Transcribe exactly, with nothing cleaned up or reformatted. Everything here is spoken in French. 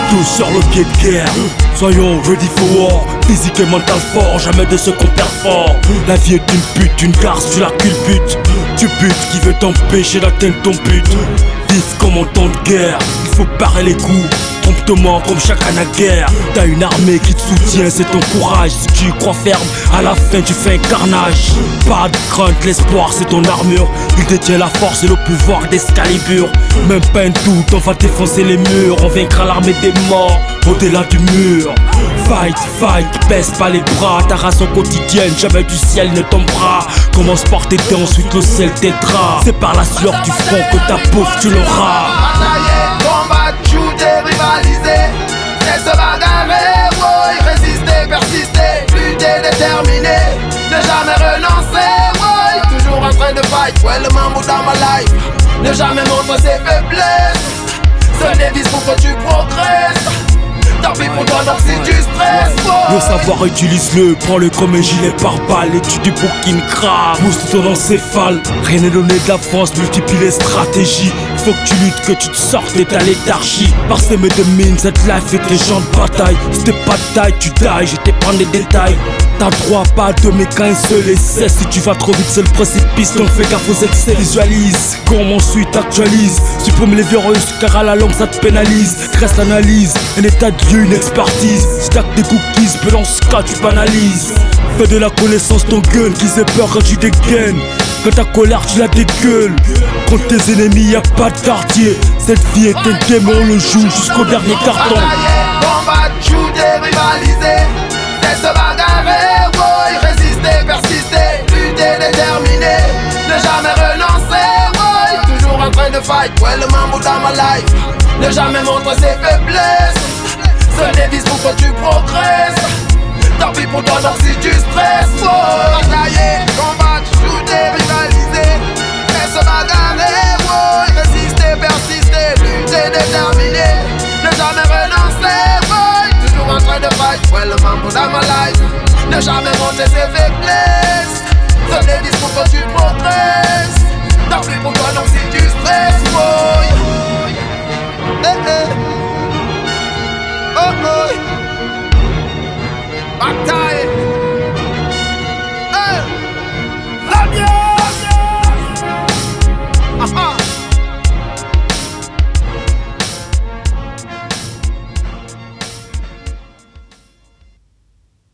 tous sur le pied de guerre. Soyons ready for war, physique et mental fort, jamais de ce qu'on perd fort. La vie est une pute, une garce, tu la culbutes. Tu butes qui veut t'empêcher d'atteindre ton but. Vif comme en temps de guerre, il faut parer les coups promptement comme chaque guerre. T'as une armée qui te soutient, c'est ton courage. Si tu y crois ferme, à la fin tu fais un carnage. Pas de crainte, l'espoir c'est ton armure. Il détient la force et le pouvoir d'Excalibur. Même pas un doute, on va défoncer les murs. On vaincra l'armée des morts au-delà du mur. Fight, fight, baisse pas les bras. Ta race quotidienne, jamais du ciel ne tombera. Commence par t'aider, ensuite le ciel t'aidera. C'est par la sueur du front que ta bouffe tu l'auras. Batailler, combattre, shooter, rivaliser, c'est se bagarrer, ouais, résister, persister, lutter, déterminer, ne jamais renoncer, ouais, toujours en train de fight, ouais, le mambo dans ma life, ne jamais montrer ses faiblesses, ce dévise pour que tu progresses. Tant pis pour toi, donc si tu stresses, ouais. Le savoir utilise-le, prends-le comme un gilet pare-balles. Étudie pour qu'il ne crame, booste ton encéphale. Rien n'est donné de la France, multiplie les stratégies. Faut que tu luttes, que tu te sortes de ta léthargie. Parsemé de mines, cette life est des champs de bataille. Si t'es pas de taille, tu die, je t'ai prendre les détails. T'as droit pas de mais qu'un seul essai. Si tu vas trop vite, c'est le précipice, donc fais gaffe aux excès. Visualise, comme ensuite actualise. Supprime les virus, car à la longue ça te pénalise. Reste l'analyse, un état de lieu, une expertise. Stack des cookies, peu dans ce cas tu banalises. Fais de la connaissance ton gun, qu'ils aient peur quand tu dégaines. Quand ta colère tu la dégueules. Contre tes ennemis y'a pas de quartier. Cette vie est un game, on le joue jusqu'au dernier carton. Batailler, combattre, shooter, rivaliser, c'est se bagarrer, ouais, résister, persister, lutter, déterminer, ne jamais renoncer, ouais, toujours en train de fight, ouais, le mambo dans ma life, ne jamais montrer ses faiblesses, ce dévise pour que tu progresses. Tant pis pour toi, donc si tu stresses, ouais. Batailler, combattre, shooter, rivaliser, c'est se bagarrer, ouais, résister, persister, lutter, déterminer, ne jamais renoncer, ouais, toujours en train de fight, ouais, le mambo dans ma life, ne jamais montrer ses faiblesses, ce dévise pour que tu progresses.